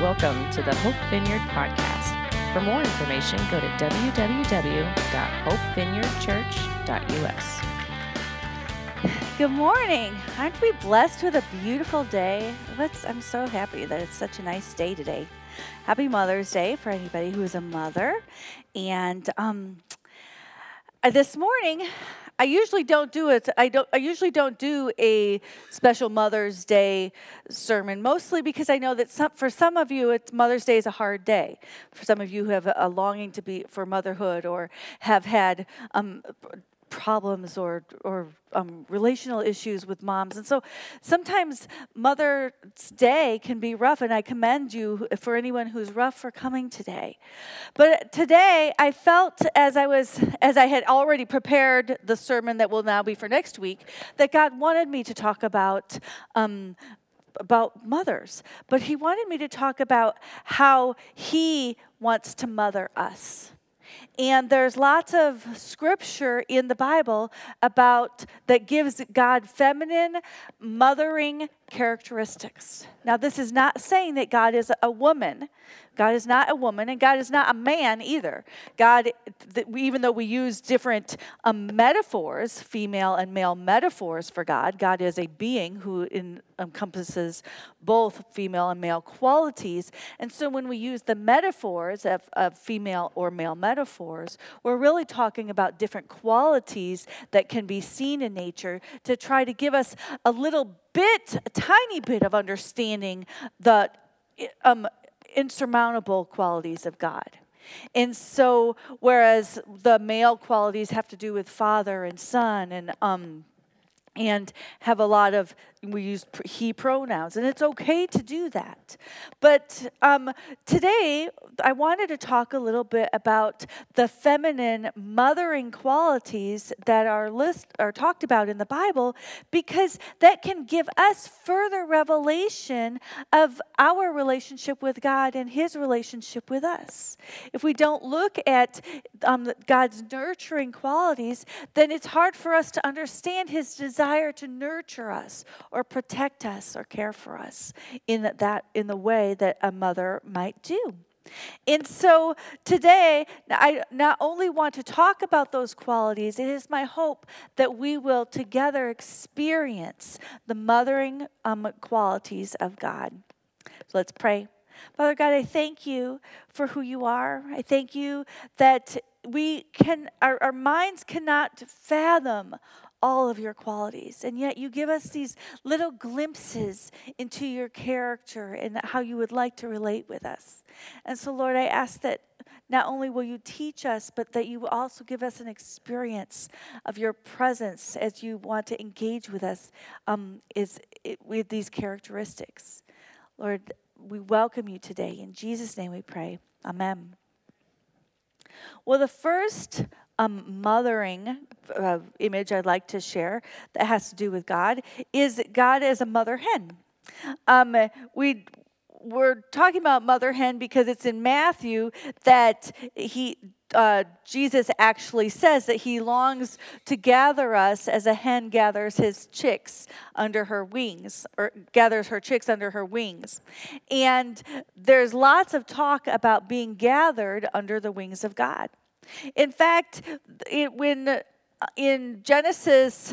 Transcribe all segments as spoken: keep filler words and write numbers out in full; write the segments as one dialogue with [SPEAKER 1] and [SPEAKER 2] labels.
[SPEAKER 1] Welcome to the Hope Vineyard Podcast. For more information, go to w w w dot hope vineyard church dot u s.
[SPEAKER 2] Good morning. Aren't we blessed with a beautiful day? Let's, I'm so happy that it's such a nice day today. Happy Mother's Day for anybody who is a mother. And um, uh, this morning, I usually don't do it. I don't. I usually don't do a special Mother's Day sermon, mostly because I know that some, for some of you, it's Mother's Day is a hard day. For some of you who have a, a longing to be for motherhood or have had um, problems or or um, relational issues with moms, and so sometimes Mother's Day can be rough. And I commend you for anyone who's rough for coming today. But today, I felt as I was, as I had already prepared the sermon that will now be for next week, that God wanted me to talk about um, about mothers. But He wanted me to talk about how He wants to mother us. And there's lots of scripture in the Bible about that gives God feminine, mothering characteristics. Now, this is not saying that God is a woman. God is not a woman, and God is not a man either. God, th- even though we use different um, metaphors, female and male metaphors for God, God is a being who in, encompasses both female and male qualities. And so when we use the metaphors of, of female or male metaphors, we're really talking about different qualities that can be seen in nature to try to give us a little bit, a tiny bit of understanding the um, insurmountable qualities of God. And so, whereas the male qualities have to do with father and son and um and have a lot of, we use he pronouns, and it's okay to do that. But um, today, I wanted to talk a little bit about the feminine mothering qualities that are list are talked about in the Bible, because that can give us further revelation of our relationship with God and His relationship with us. If we don't look at um, God's nurturing qualities, then it's hard for us to understand His desire to nurture us or protect us or care for us in that in the way that a mother might do. And so today, I not only want to talk about those qualities, it is my hope that we will together experience the mothering um, qualities of God. So let's pray. Father God, I thank you for who you are. I thank you that we can, our, our minds cannot fathom all of your qualities, and yet you give us these little glimpses into your character and how you would like to relate with us. And so, Lord, I ask that not only will you teach us, but that you will also give us an experience of your presence as you want to engage with us um, is it, with these characteristics. Lord, we welcome you today. In Jesus' name we pray. Amen. Well, the first um, mothering uh, image I'd like to share that has to do with God is God as a mother hen. Um, we we're talking about mother hen because it's in Matthew that he uh, Jesus actually says that he longs to gather us as a hen gathers his chicks under her wings, or gathers her chicks under her wings. And there's lots of talk about being gathered under the wings of God. In fact, it, when in Genesis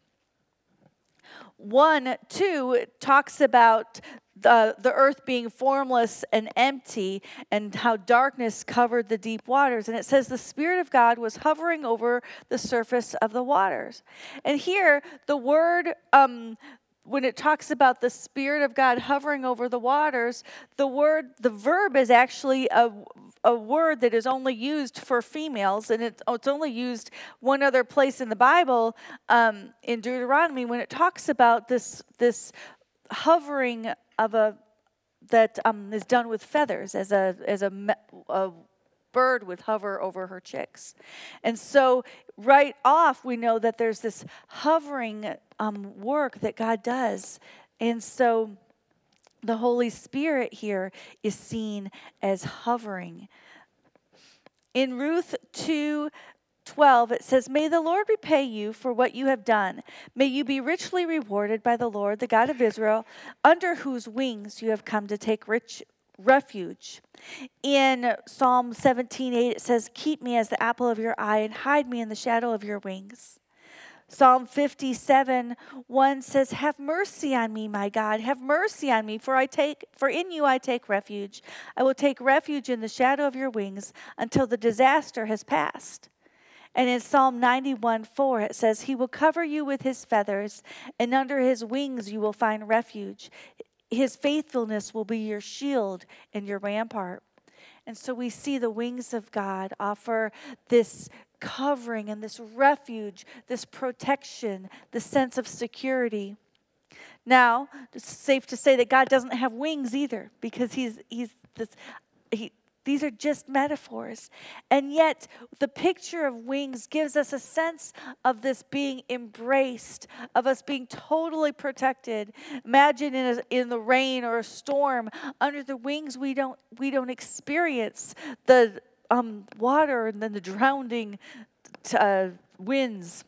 [SPEAKER 2] one, two, it talks about the, the earth being formless and empty and how darkness covered the deep waters. And it says the Spirit of God was hovering over the surface of the waters. And here, the word, um, when it talks about the Spirit of God hovering over the waters, the word, the verb is actually a, a word that is only used for females, and it, it's only used one other place in the Bible, um, in Deuteronomy, when it talks about this this hovering of a that um, is done with feathers, as a as a, a bird would hover over her chicks. And so right off, we know that there's this hovering um, work that God does. And so the Holy Spirit here is seen as hovering. In Ruth two twelve, it says, "May the Lord repay you for what you have done. May you be richly rewarded by the Lord, the God of Israel, under whose wings you have come to take rich refuge. In Psalm seventeen eight, it says, keep me as the apple of your eye and hide me in the shadow of your wings. Psalm fifty-seven one says, have mercy on me, my God, have mercy on me, for I take for in you I take refuge. I will take refuge in the shadow of your wings until the disaster has passed. And in Psalm ninety-one four, it says, he will cover you with his feathers, and under his wings you will find refuge. His faithfulness will be your shield and your rampart. And so we see the wings of God offer this covering and this refuge, this protection, the sense of security. Now, it's safe to say that God doesn't have wings either, because he's he's this he these are just metaphors. And yet the picture of wings gives us a sense of this being embraced, of us being totally protected. Imagine in a, in the rain or a storm, under the wings we don't we don't experience the um, water and then the drowning uh, winds.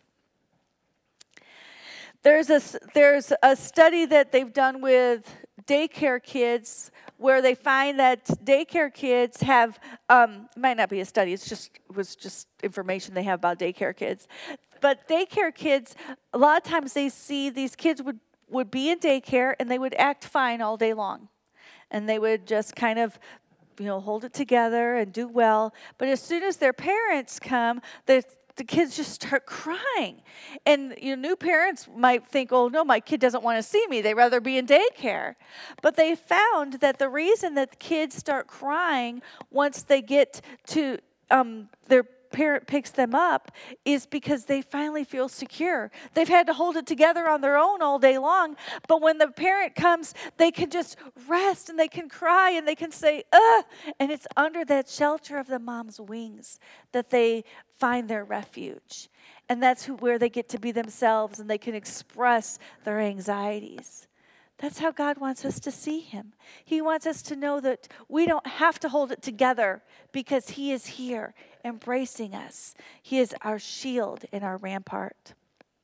[SPEAKER 2] There's a, there's a study that they've done with daycare kids where they find that daycare kids have, um, it might not be a study, it's just it was just information they have about daycare kids. But daycare kids, a lot of times they see these kids would, would be in daycare and they would act fine all day long. And they would just kind of, you know, hold it together and do well. But as soon as their parents come, the the kids just start crying. And you know, new parents might think, oh, no, my kid doesn't want to see me. They'd rather be in daycare. But they found that the reason that the kids start crying once they get to um, their parent picks them up is because they finally feel secure. They've had to hold it together on their own all day long, but when the parent comes, they can just rest and they can cry and they can say, ugh, and it's under that shelter of the mom's wings that they find their refuge. And that's who, where they get to be themselves and they can express their anxieties. That's how God wants us to see him. He wants us to know that we don't have to hold it together because he is here embracing us. He is our shield and our rampart.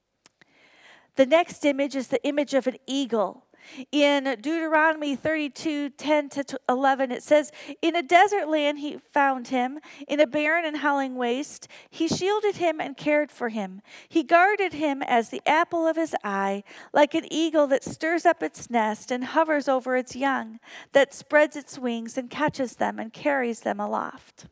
[SPEAKER 2] The next image is the image of an eagle. In Deuteronomy thirty-two ten to eleven, it says, in a desert land he found him, in a barren and howling waste. He shielded him and cared for him. He guarded him as the apple of his eye, like an eagle that stirs up its nest and hovers over its young, that spreads its wings and catches them and carries them aloft.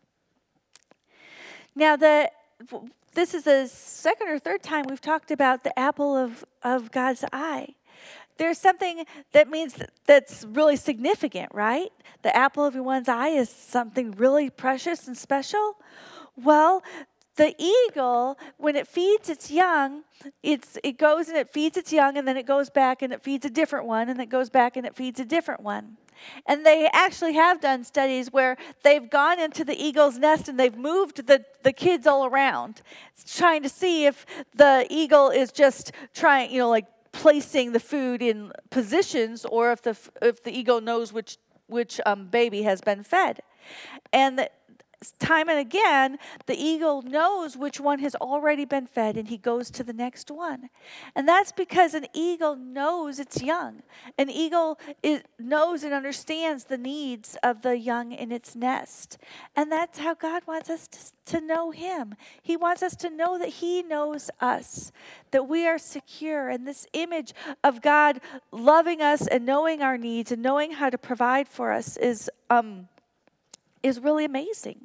[SPEAKER 2] Now, the this is the second or third time we've talked about the apple of, of God's eye. There's something that means that, that's really significant, right? The apple of one's eye is something really precious and special. Well, the eagle, when it feeds its young, it's it goes and it feeds its young, and then it goes back and it feeds a different one, and it goes back and it feeds a different one. And they actually have done studies where they've gone into the eagle's nest and they've moved the, the kids all around, trying to see if the eagle is just trying, you know, like, placing the food in positions, or if the if the eagle knows which which um, baby has been fed. And the, time and again, the eagle knows which one has already been fed, and he goes to the next one. And that's because an eagle knows its young. An eagle is, knows and understands the needs of the young in its nest. And that's how God wants us to, to know him. He wants us to know that he knows us, that we are secure. And this image of God loving us and knowing our needs and knowing how to provide for us is um. is really amazing.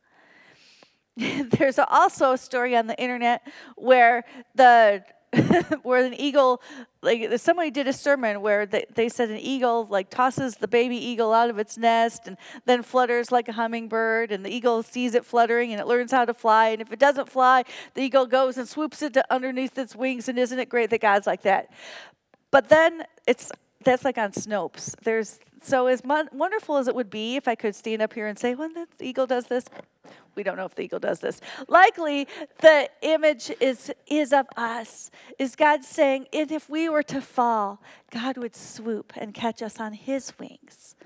[SPEAKER 2] There's also a story on the internet where the where an eagle, like somebody did a sermon where they, they said an eagle like tosses the baby eagle out of its nest and then flutters like a hummingbird, and the eagle sees it fluttering and it learns how to fly, and if it doesn't fly, the eagle goes and swoops it to underneath its wings, and isn't it great that God's like that? But then it's that's like on Snopes. There's so as mon- wonderful as it would be if I could stand up here and say, well, the eagle does this. We don't know if the eagle does this. Likely, the image is, is of us. Is God saying, and if we were to fall, God would swoop and catch us on his wings.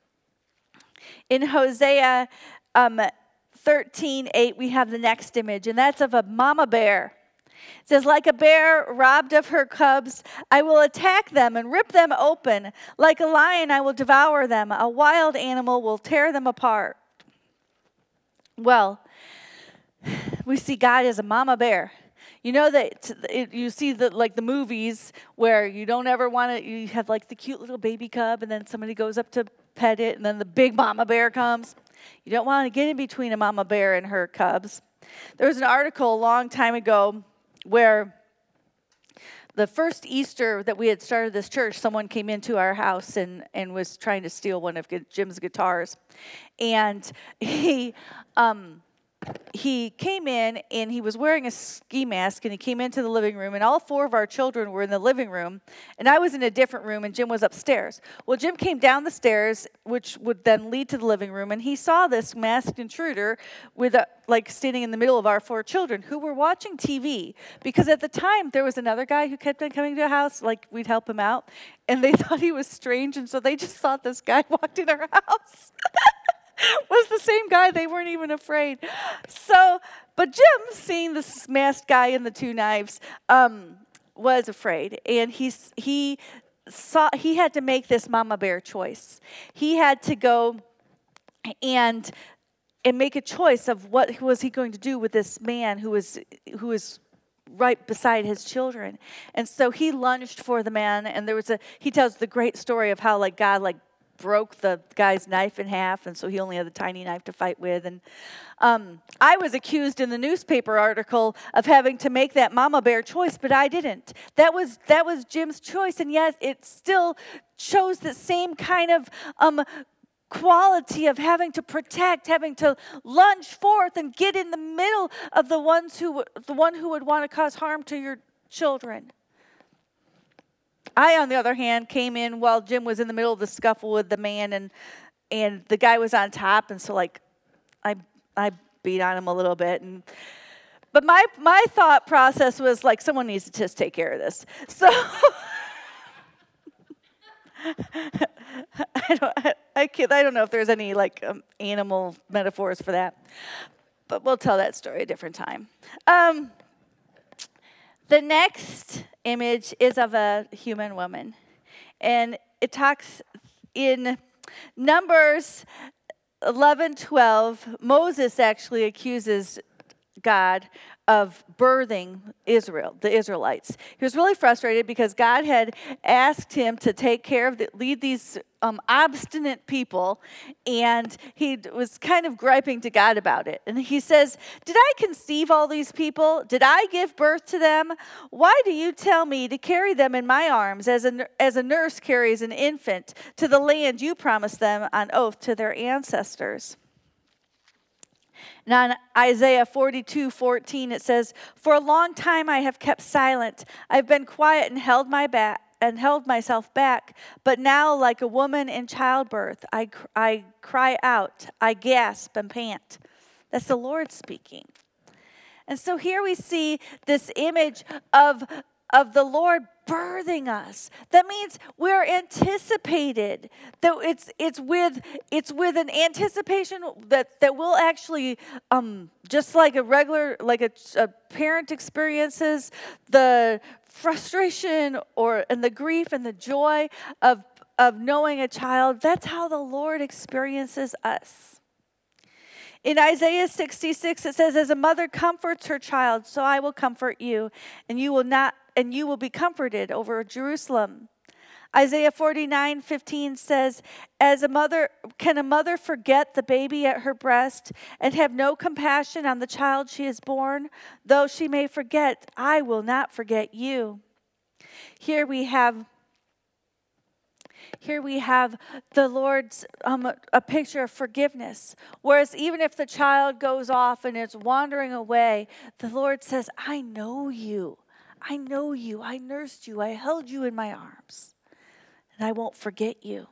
[SPEAKER 2] In Hosea um, thirteen eight, we have the next image, and that's of a mama bear. It says, like a bear robbed of her cubs, I will attack them and rip them open. Like a lion, I will devour them. A wild animal will tear them apart. Well, we see God as a mama bear. You know that it, you see the like the movies where you don't ever want to, you have like the cute little baby cub and then somebody goes up to pet it and then the big mama bear comes. You don't want to get in between a mama bear and her cubs. There was an article a long time ago where the first Easter that we had started this church, someone came into our house and, and was trying to steal one of Jim's guitars. And he... um. He came in and he was wearing a ski mask and he came into the living room and all four of our children were in the living room and I was in a different room and Jim was upstairs. Well, Jim came down the stairs, which would then lead to the living room, and he saw this masked intruder with a, like standing in the middle of our four children who were watching T V because at the time there was another guy who kept on coming to the house, like we'd help him out, and they thought he was strange and so they just thought this guy walked in our house. Was the same guy. They weren't even afraid. So, but Jim, seeing this masked guy and the two knives, um, was afraid. And he's, he saw he had to make this mama bear choice. He had to go and and make a choice of what was he going to do with this man who was who was right beside his children. And so he lunged for the man. And there was a he tells the great story of how like God like. broke the guy's knife in half, and so he only had a tiny knife to fight with. And um, I was accused in the newspaper article of having to make that mama bear choice, but I didn't. That was that was Jim's choice, and yes, it still shows the same kind of um, quality of having to protect, having to lunge forth and get in the middle of the ones who the one who would want to cause harm to your children. I, on the other hand, came in while Jim was in the middle of the scuffle with the man, and and the guy was on top, and so like I I beat on him a little bit, and but my my thought process was like someone needs to just take care of this. So I don't I, I can't I don't know if there's any like um, animal metaphors for that, but we'll tell that story a different time. Um, The next image is of a human woman. And it talks in Numbers eleven twelve. Moses actually accuses God of birthing Israel, the Israelites. He was really frustrated because God had asked him to take care of, the, lead these um, obstinate people, and he was kind of griping to God about it. And he says, did I conceive all these people? Did I give birth to them? Why do you tell me to carry them in my arms as a, as a nurse carries an infant to the land you promised them on oath to their ancestors? Now in Isaiah forty-two fourteen, it says, for a long time I have kept silent. I've been quiet and held my back and held myself back. But now, like a woman in childbirth, I, I cry out, I gasp and pant. That's the Lord speaking. And so here we see this image of, of the Lord birthing us. That means we're anticipated. That it's it's with it's with an anticipation that that we'll actually um just like a regular like a, a parent experiences the frustration or and the grief and the joy of of knowing a child. That's how the Lord experiences us. In Isaiah sixty-six, it says, as a mother comforts her child, so I will comfort you, and you will not and you will be comforted over Jerusalem. Isaiah forty-nine fifteen says, as a mother, can a mother forget the baby at her breast and have no compassion on the child she has born? Though she may forget, I will not forget you. Here we have Here we have the Lord's, um, a picture of forgiveness. Whereas even if the child goes off and it's wandering away, the Lord says, I know you. I know you. I nursed you. I held you in my arms. And I won't forget you.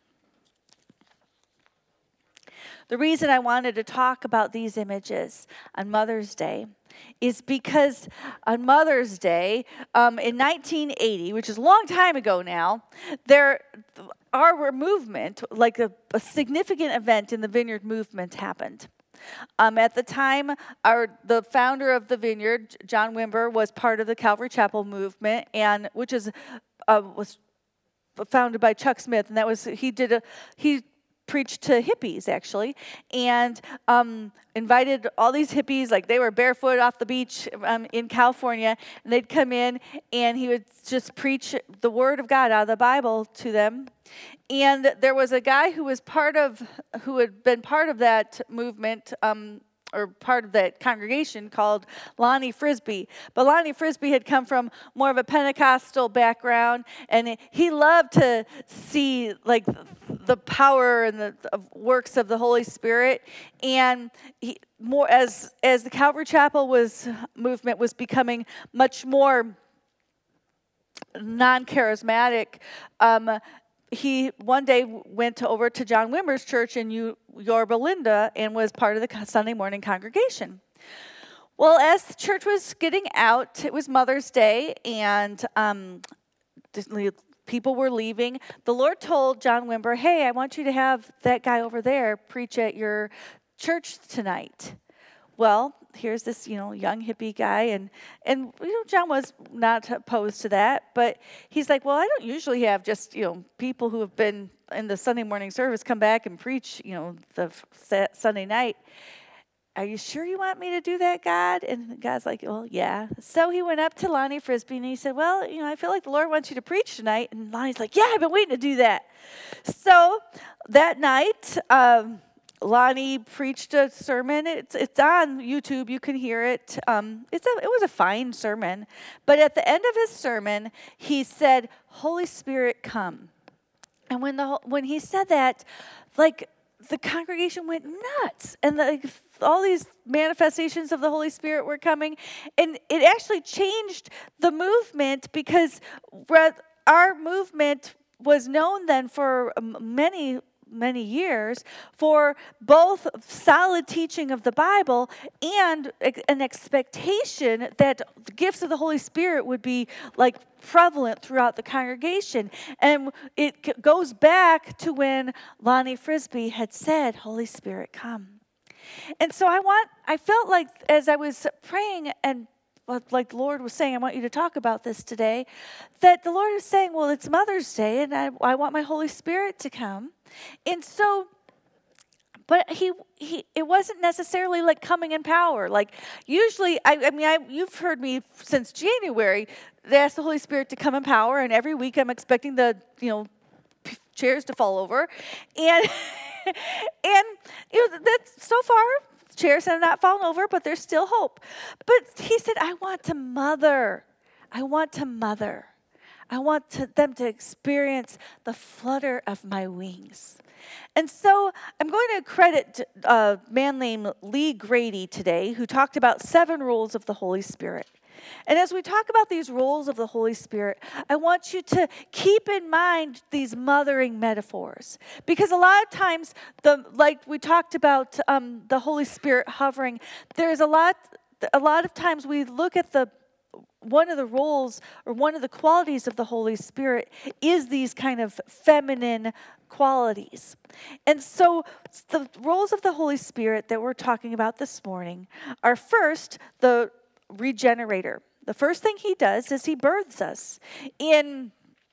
[SPEAKER 2] The reason I wanted to talk about these images on Mother's Day is because on Mother's Day um, in nineteen eighty, which is a long time ago now, there our movement, like a, a significant event in the Vineyard movement happened. Um, at the time, our the founder of the Vineyard, John Wimber, was part of the Calvary Chapel movement, and which is uh, was founded by Chuck Smith, and that was he did a he preached to hippies actually, and um, invited all these hippies, like they were barefoot off the beach um, in California, and they'd come in, and he would just preach the Word of God out of the Bible to them. And there was a guy who was part of, who had been part of that movement, um, or part of that congregation called Lonnie Frisbee. But Lonnie Frisbee had come from more of a Pentecostal background, and he loved to see like the power and the of works of the Holy Spirit. And he, more as as the Calvary Chapel was movement was becoming much more non-charismatic. Um, He one day went to, over to John Wimber's church in Yorba Linda and was part of the Sunday morning congregation. Well, as the church was getting out, it was Mother's Day, and um, people were leaving. The Lord told John Wimber, "Hey, I want you to have that guy over there preach at your church tonight." Well, here's this, you know, young hippie guy, and, and you know, John was not opposed to that, but he's like, well, I don't usually have just, you know, people who have been in the Sunday morning service come back and preach, you know, the f- Sunday night. Are you sure you want me to do that, God? And the God's like, well, yeah. So he went up to Lonnie Frisbee, and he said, well, you know, I feel like the Lord wants you to preach tonight. And Lonnie's like, yeah, I've been waiting to do that. So that night, um, Lonnie preached a sermon. It's it's on YouTube. You can hear it. Um, it's a it was a fine sermon. But at the end of his sermon, he said, "Holy Spirit, come." And when the when he said that, like the congregation went nuts, and like all these manifestations of the Holy Spirit were coming, and it actually changed the movement, because our movement was known then for many. many years for both solid teaching of the Bible and an expectation that the gifts of the Holy Spirit would be like prevalent throughout the congregation. And it goes back to when Lonnie Frisbee had said, "Holy Spirit, come." And so I want, I felt like as I was praying and like the Lord was saying, I want you to talk about this today, that the Lord is saying, well, it's Mother's Day, and I, I want my Holy Spirit to come. And so, but he, he, it wasn't necessarily like coming in power. Like usually, I, I mean, I, you've heard me since January, they ask the Holy Spirit to come in power, and every week I'm expecting the, you know, chairs to fall over. And, and, you know, that's so far, chairs have not fallen over, but there's still hope. But he said, I want to mother. I want to mother. I want to, them to experience the flutter of my wings. And so I'm going to credit a man named Lee Grady today, who talked about seven rules of the Holy Spirit. And as we talk about these rules of the Holy Spirit, I want you to keep in mind these mothering metaphors. Because a lot of times, the like we talked about um, the Holy Spirit hovering, there's a lot, a lot of times we look at the one of the roles or one of the qualities of the Holy Spirit is these kind of feminine qualities. And so the roles of the Holy Spirit that we're talking about this morning are, first, the regenerator. The first thing he does is he births us. In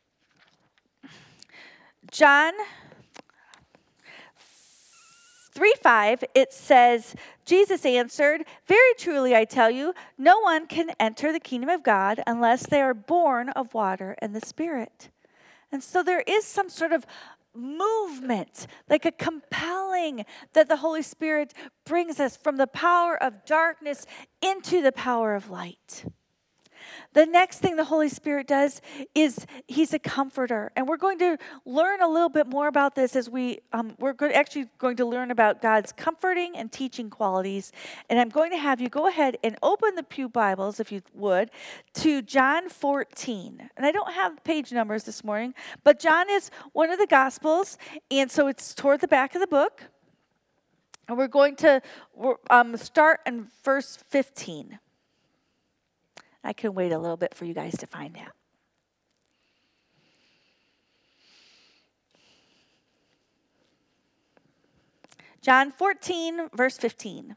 [SPEAKER 2] John three five, it says, Jesus answered, "Very truly I tell you, no one can enter the kingdom of God unless they are born of water and the Spirit." And so there is some sort of movement, like a compelling that the Holy Spirit brings us from the power of darkness into the power of light. The next thing the Holy Spirit does is he's a comforter. And we're going to learn a little bit more about this as we, um, we're go- actually going to learn about God's comforting and teaching qualities. And I'm going to have you go ahead and open the Pew Bibles, if you would, to John fourteen. And I don't have page numbers this morning, but John is one of the Gospels, and so it's toward the back of the book. And we're going to um, start in verse fifteen. I can wait a little bit for you guys to find that. John fourteen, verse fifteen.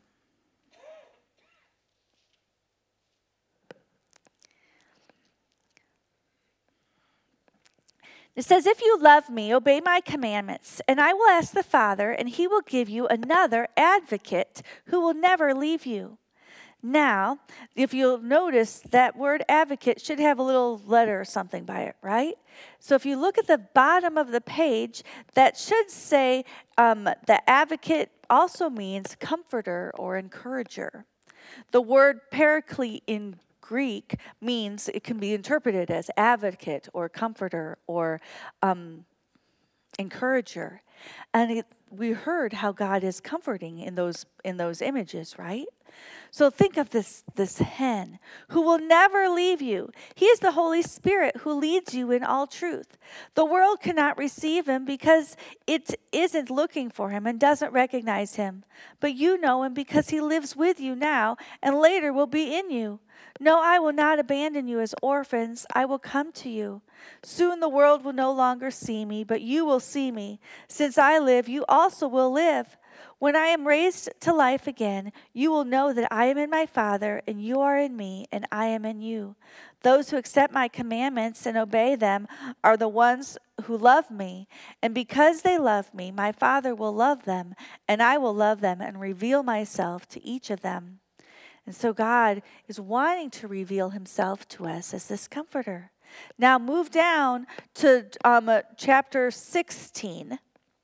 [SPEAKER 2] It says, if you love me, obey my commandments, and I will ask the Father, and he will give you another advocate who will never leave you. Now, if you'll notice, that word advocate should have a little letter or something by it, right? So if you look at the bottom of the page, that should say um, the advocate also means comforter or encourager. The word paraclete in Greek means it can be interpreted as advocate or comforter or um, encourager. And it, we heard how God is comforting in those in those images, right? So think of this, this hen who will never leave you. He is the Holy Spirit who leads you in all truth. The world cannot receive him because it isn't looking for him and doesn't recognize him. But you know him because he lives with you now and later will be in you. No, I will not abandon you as orphans. I will come to you. Soon the world will no longer see me, but you will see me. Since I live, you also will live. When I am raised to life again, you will know that I am in my Father, and you are in me, and I am in you. Those who accept my commandments and obey them are the ones who love me. And because they love me, my Father will love them, and I will love them and reveal myself to each of them. And so God is wanting to reveal himself to us as this comforter. Now move down to um, uh, chapter sixteen.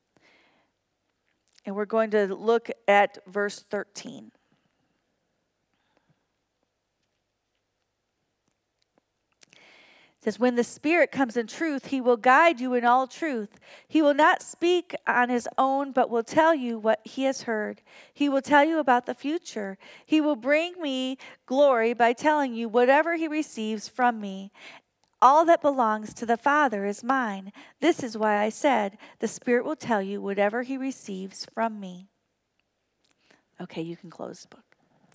[SPEAKER 2] And we're going to look at verse thirteen. It says, when the Spirit comes in truth, he will guide you in all truth. He will not speak on his own, but will tell you what he has heard. He will tell you about the future. He will bring me glory by telling you whatever he receives from me. All that belongs to the Father is mine. This is why I said, the Spirit will tell you whatever he receives from me. Okay, you can close the book.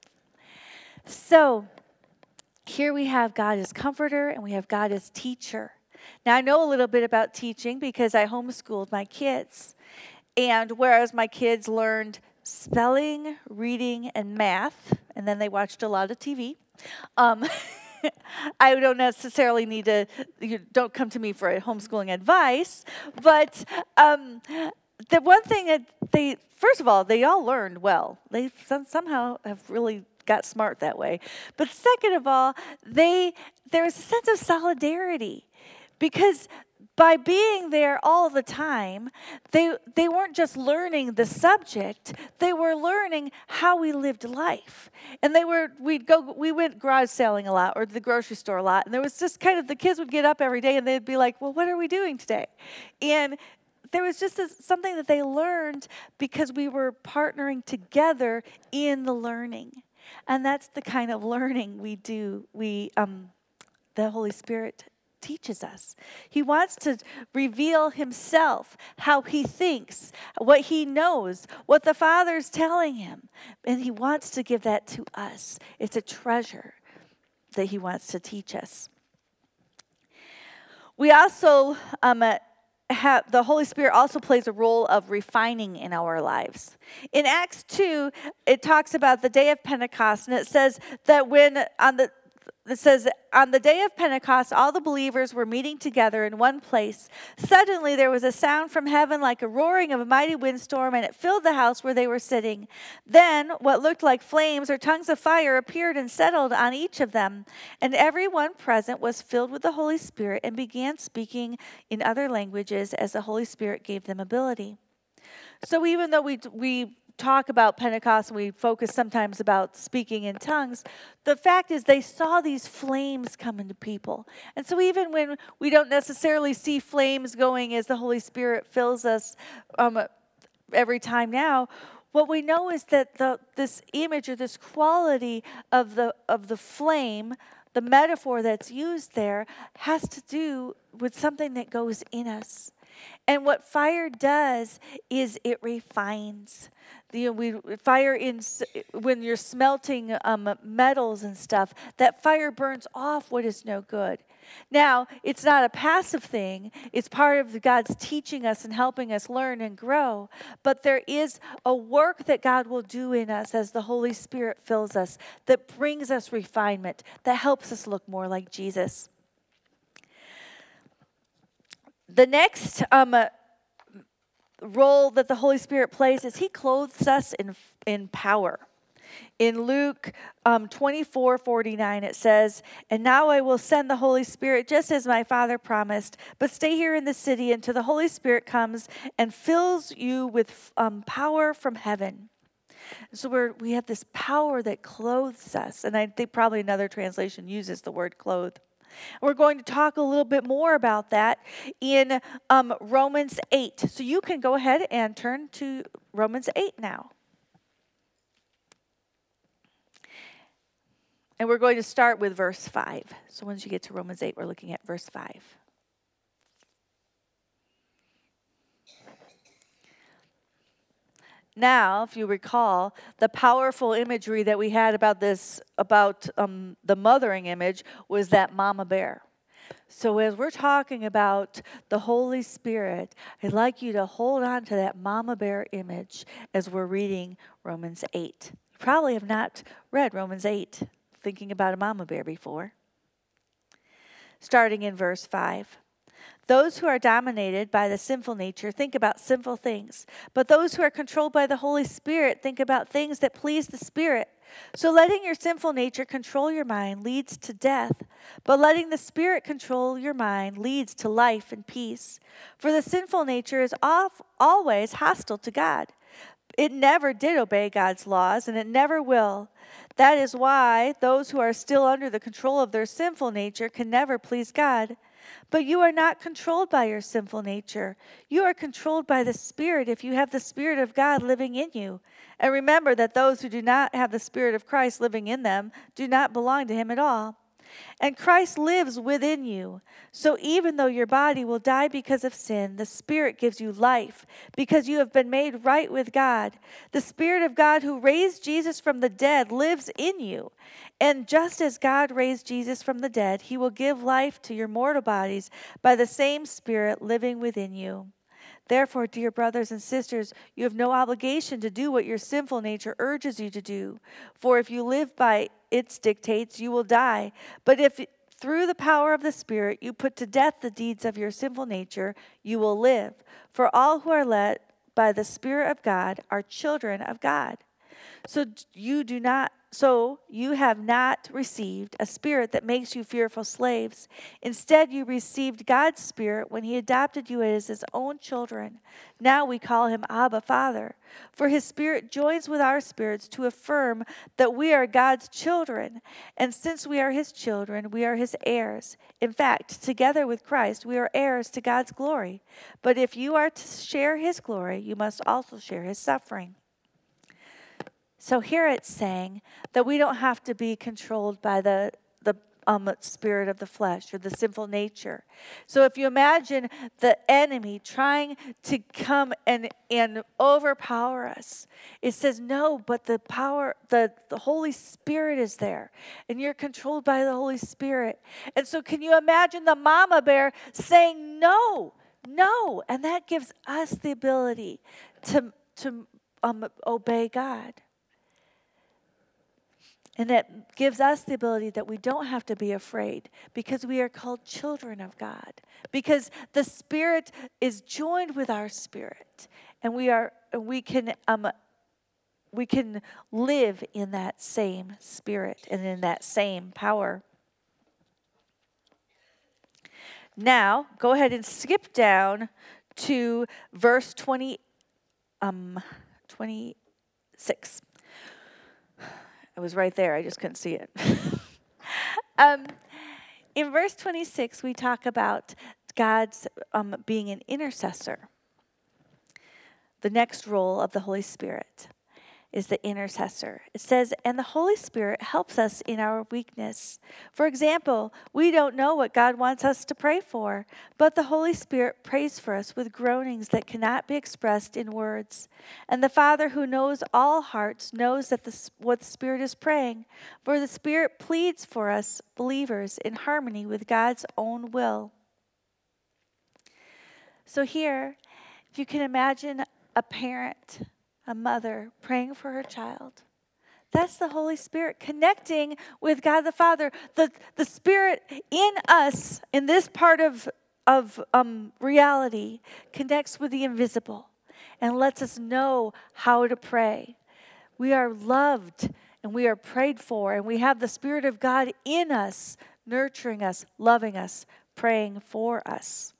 [SPEAKER 2] So, here we have God as comforter and we have God as teacher. Now, I know a little bit about teaching because I homeschooled my kids. And whereas my kids learned spelling, reading, and math, and then they watched a lot of T V, um, I don't necessarily need to, you don't come to me for homeschooling advice, but um, the one thing that they, first of all, they all learned well. They somehow have really got smart that way. But second of all, they there was a sense of solidarity because by being there all the time, they they weren't just learning the subject, they were learning how we lived life. And they were we'd go we went garage selling a lot or to the grocery store a lot, and there was just kind of the kids would get up every day and they'd be like, "Well, what are we doing today?" And there was just a, something that they learned because we were partnering together in the learning. And that's the kind of learning we do. We, um, the Holy Spirit teaches us. He wants to reveal himself, how he thinks, what he knows, what the Father's telling him. And he wants to give that to us. It's a treasure that he wants to teach us. We also, um, uh, Have, the Holy Spirit also plays a role of refining in our lives. In Acts two, it talks about the day of Pentecost, and it says that when on the it says on the day of Pentecost, all the believers were meeting together in one place. Suddenly there was a sound from heaven like a roaring of a mighty windstorm, and it filled the house where they were sitting. Then what looked like flames or tongues of fire appeared and settled on each of them. And everyone present was filled with the Holy Spirit and began speaking in other languages as the Holy Spirit gave them ability. So even though we we talk about Pentecost and we focus sometimes about speaking in tongues, the fact is they saw these flames come into people. And so even when we don't necessarily see flames going as the Holy Spirit fills us um, every time now, what we know is that the this image or this quality of the of the flame, the metaphor that's used there, has to do with something that goes in us. And what fire does is it refines. The, we, fire in when you're smelting um, metals and stuff, that fire burns off what is no good. Now, it's not a passive thing. It's part of God's teaching us and helping us learn and grow. But there is a work that God will do in us as the Holy Spirit fills us that brings us refinement, that helps us look more like Jesus. The next um, uh, role that the Holy Spirit plays is he clothes us in, in power. In Luke um, twenty-four forty-nine, it says, "And now I will send the Holy Spirit just as my Father promised, but stay here in the city until the Holy Spirit comes and fills you with um, power from heaven." So we're, we have this power that clothes us, and I think probably another translation uses the word clothe. We're going to talk a little bit more about that in um, Romans eight. So you can go ahead and turn to Romans eight now. And we're going to start with verse five. So once you get to Romans eight, we're looking at verse five. Now, if you recall, the powerful imagery that we had about this, about um, the mothering image, was that mama bear. So as we're talking about the Holy Spirit, I'd like you to hold on to that mama bear image as we're reading Romans eight. You probably have not read Romans eight, thinking about a mama bear before. Starting in verse five. "Those who are dominated by the sinful nature think about sinful things, but those who are controlled by the Holy Spirit think about things that please the Spirit. So letting your sinful nature control your mind leads to death, but letting the Spirit control your mind leads to life and peace. For the sinful nature is off, always hostile to God. It never did obey God's laws, and it never will. That is why those who are still under the control of their sinful nature can never please God. But you are not controlled by your sinful nature. You are controlled by the Spirit if you have the Spirit of God living in you. And remember that those who do not have the Spirit of Christ living in them do not belong to him at all. And Christ lives within you. So even though your body will die because of sin, the Spirit gives you life because you have been made right with God. The Spirit of God who raised Jesus from the dead lives in you. And just as God raised Jesus from the dead, he will give life to your mortal bodies by the same Spirit living within you. Therefore, dear brothers and sisters, you have no obligation to do what your sinful nature urges you to do. For if you live by its dictates, you will die. But if through the power of the Spirit you put to death the deeds of your sinful nature, you will live. For all who are led by the Spirit of God are children of God. So you do not So you have not received a spirit that makes you fearful slaves. Instead, you received God's Spirit when he adopted you as his own children. Now we call him Abba, Father. For his Spirit joins with our spirits to affirm that we are God's children. And since we are his children, we are his heirs. In fact, together with Christ, we are heirs to God's glory. But if you are to share his glory, you must also share his suffering. So here it's saying that we don't have to be controlled by the, the um, spirit of the flesh or the sinful nature. So if you imagine the enemy trying to come and, and overpower us, it says no, but the power, the, the Holy Spirit is there, and you're controlled by the Holy Spirit. And so can you imagine the mama bear saying no, no, and that gives us the ability to, to um, obey God. And that gives us the ability that we don't have to be afraid because we are called children of God. Because the Spirit is joined with our spirit, and we are we can um we can live in that same spirit and in that same power. Now, go ahead and skip down to verse twenty um twenty-six. It was right there. I just couldn't see it. um, in verse twenty-six, we talk about God's um, being an intercessor, the next role of the Holy Spirit. is the intercessor. It says, and the Holy Spirit helps us in our weakness. For example, we don't know what God wants us to pray for, but the Holy Spirit prays for us with groanings that cannot be expressed in words. And the Father who knows all hearts knows that the, what the Spirit is praying, for the Spirit pleads for us believers in harmony with God's own will. So here, if you can imagine a parent, a mother praying for her child. That's the Holy Spirit connecting with God the Father. The, the Spirit in us, in this part of, of um, reality, connects with the invisible and lets us know how to pray. We are loved and we are prayed for, and we have the Spirit of God in us, nurturing us, loving us, praying for us.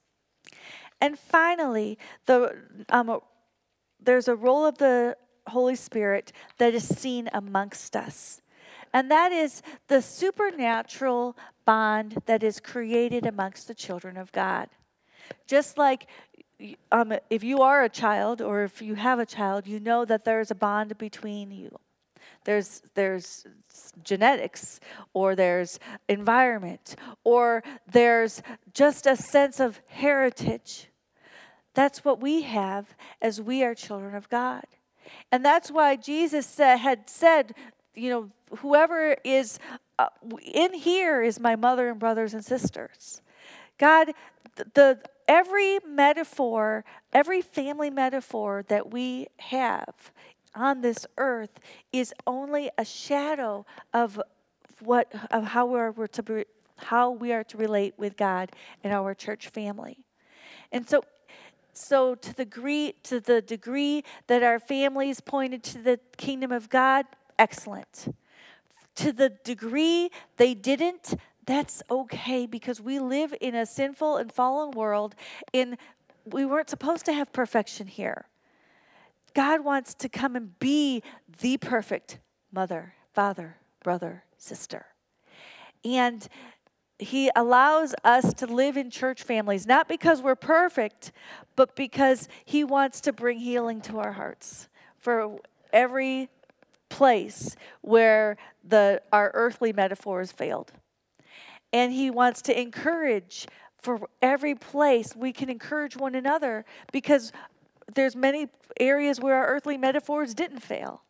[SPEAKER 2] And finally, the um, there's a role of the Holy Spirit that is seen amongst us. And that is the supernatural bond that is created amongst the children of God. Just like um, if you are a child or if you have a child, you know that there's a bond between you. There's there's genetics, or there's environment, or there's just a sense of heritage. That's what we have as we are children of God. And that's why Jesus said, had said, you know, whoever is uh, in here is my mother and brothers and sisters. God, the, the every metaphor, every family metaphor that we have on this earth is only a shadow of what of how we're, we're to be, how we are to relate with God and our church family. And so So to the degree, to the degree that our families pointed to the kingdom of God, excellent. To the degree they didn't, that's okay, because we live in a sinful and fallen world, and we weren't supposed to have perfection here. God wants to come and be the perfect mother, father, brother, sister. And He allows us to live in church families, not because we're perfect, but because He wants to bring healing to our hearts for every place where the our earthly metaphors failed. And He wants to encourage for every place we can encourage one another, because there's many areas where our earthly metaphors didn't fail.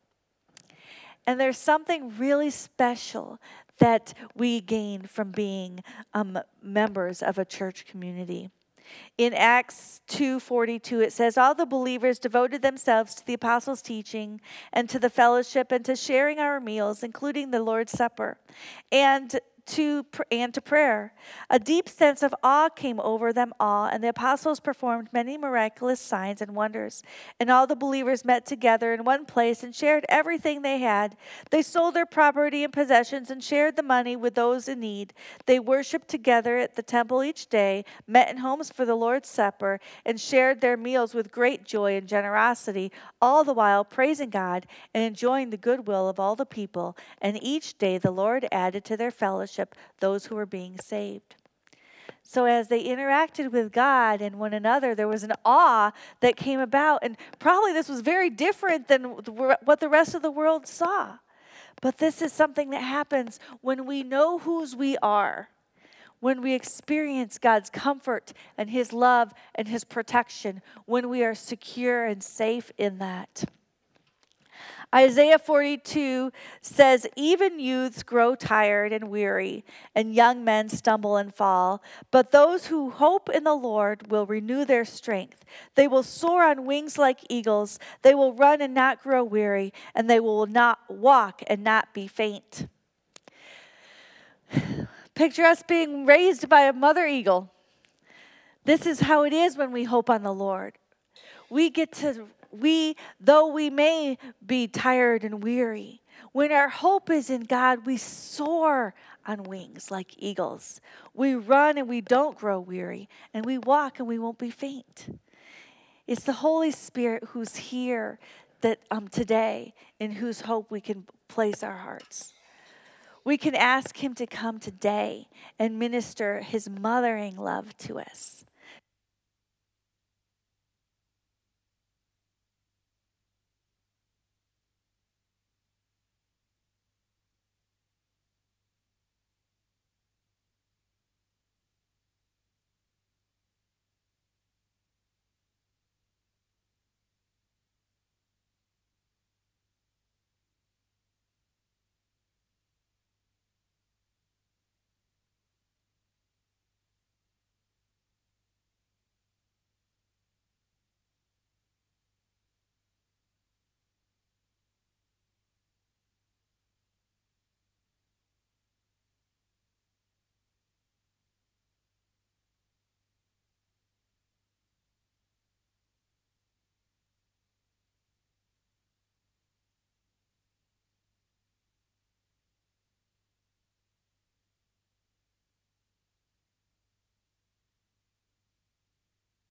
[SPEAKER 2] And there's something really special that we gain from being um, members of a church community. In Acts two forty-two, it says, all the believers devoted themselves to the apostles' teaching and to the fellowship and to sharing our meals, including the Lord's Supper, and to and to prayer. A deep sense of awe came over them all, and the apostles performed many miraculous signs and wonders. And all the believers met together in one place and shared everything they had. They sold their property and possessions and shared the money with those in need. They worshiped together at the temple each day, met in homes for the Lord's Supper, and shared their meals with great joy and generosity, all the while praising God and enjoying the goodwill of all the people. And each day the Lord added to their fellowship those who were being saved. So as they interacted with God and one another, there was an awe that came about. And probably this was very different than what the rest of the world saw. But this is something that happens when we know whose we are, when we experience God's comfort and His love and His protection, when we are secure and safe in that. Isaiah forty-two says, even youths grow tired and weary, and young men stumble and fall. But those who hope in the Lord will renew their strength. They will soar on wings like eagles. They will run and not grow weary, and they will not walk and not be faint. Picture us being raised by a mother eagle. This is how it is when we hope on the Lord. We get to We, though we may be tired and weary, when our hope is in God, we soar on wings like eagles. We run and we don't grow weary, and we walk and we won't be faint. It's the Holy Spirit who's here that um, today, in whose hope we can place our hearts. We can ask Him to come today and minister His mothering love to us.